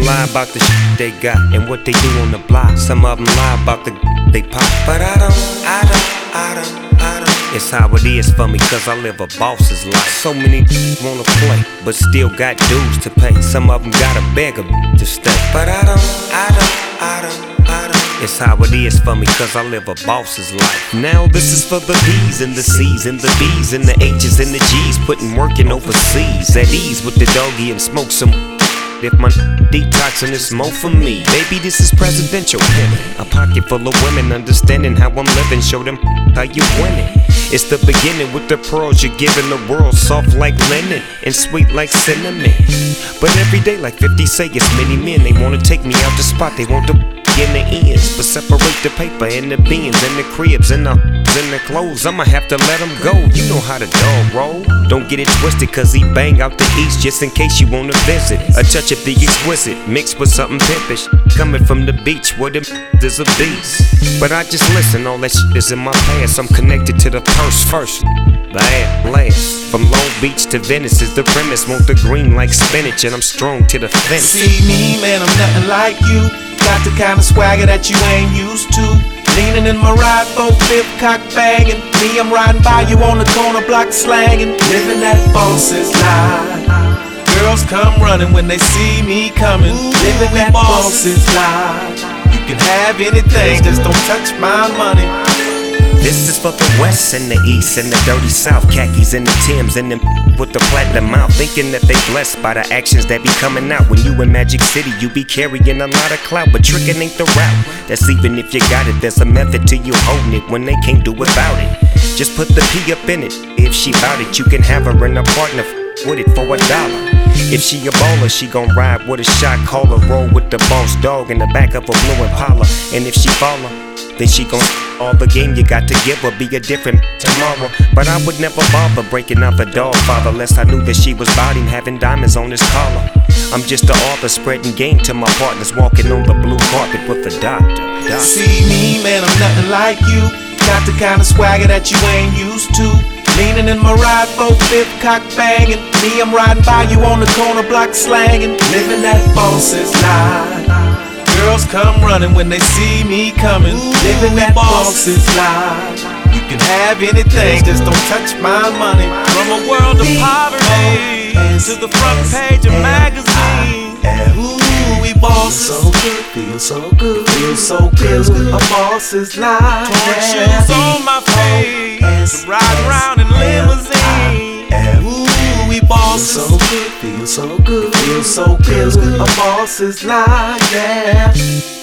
them lie about the shit they got and what they do on the block. Some of them lie about the they pop. But I don't. It's how it is for me, cause I live a boss's life. So many wanna play, but still got dues to pay. Some of them gotta beg a to stay. But I don't. It's how it is for me, cause I live a boss's life. Now this is for the B's and the C's and the B's and the H's and the G's, putting working overseas at ease with the doggy and smoke some. If my detoxing is more for me, baby, this is presidential. A pocket full of women understanding how I'm living. Show them how you winning. It's the beginning with the pearls you're giving the world, soft like linen and sweet like cinnamon. But every day, like 50 say, it's many men. They wanna take me out the spot. They want to in the ends, but separate the paper and the beans and the cribs and the clothes. I'ma have to let them go. You know how the dog roll. Don't get it twisted, cause he bang out the east just in case you wanna visit. A touch of the exquisite mixed with something pimpish, coming from the beach where the is a beast. But I just listen, all that shit is in my past. I'm connected to the purse first, last. From Long Beach to Venice is the premise. Want the green like spinach and I'm strong to the fence. See me, man, I'm nothing like you. Got the kind of swagger that you ain't used to. Leaning in my ride, 4-5 cock banging. Me, I'm riding by you on the corner block slanging. Living that boss's life. Girls come running when they see me coming. Living that boss's life. You can have anything, just don't touch my money. This is for the West and the East and the dirty South. Khakis and the Timbs and them with the platinum mouth. Thinking that they blessed by the actions that be coming out. When you in Magic City, you be carrying a lot of clout. But tricking ain't the route. That's even if you got it. There's a method to you holding it when they can't do without it. Just put the P up in it. If she bout it, you can have her and a partner with it for $1. If she a baller, she gon' ride with a shot caller. Roll with the boss dog in the back of a blue Impala. And if she follow, then she gon' all the game you got to give her, be a different tomorrow. But I would never bother breaking up a dog father, unless I knew that she was about him having diamonds on his collar. I'm just the author spreading game to my partners, walking on the blue carpet with the doctor. See me, man, I'm nothing like you. Got the kind of swagger that you ain't used to. Leaning in my ride, 4-5 cock banging. Me, I'm riding by you on the corner block slanging. Living that boss's life. Girls come running when they see me coming. Living that boss's life. You can have anything, just don't touch my money. From a world of poverty to the front page of magazine. Ooh, we boss. So good, feel so good, feel so good. A boss's life. Torn shoes on my feet, riding around in limousine. Ooh, we boss. So good, feel so good, feel so good. A boss's life, yeah.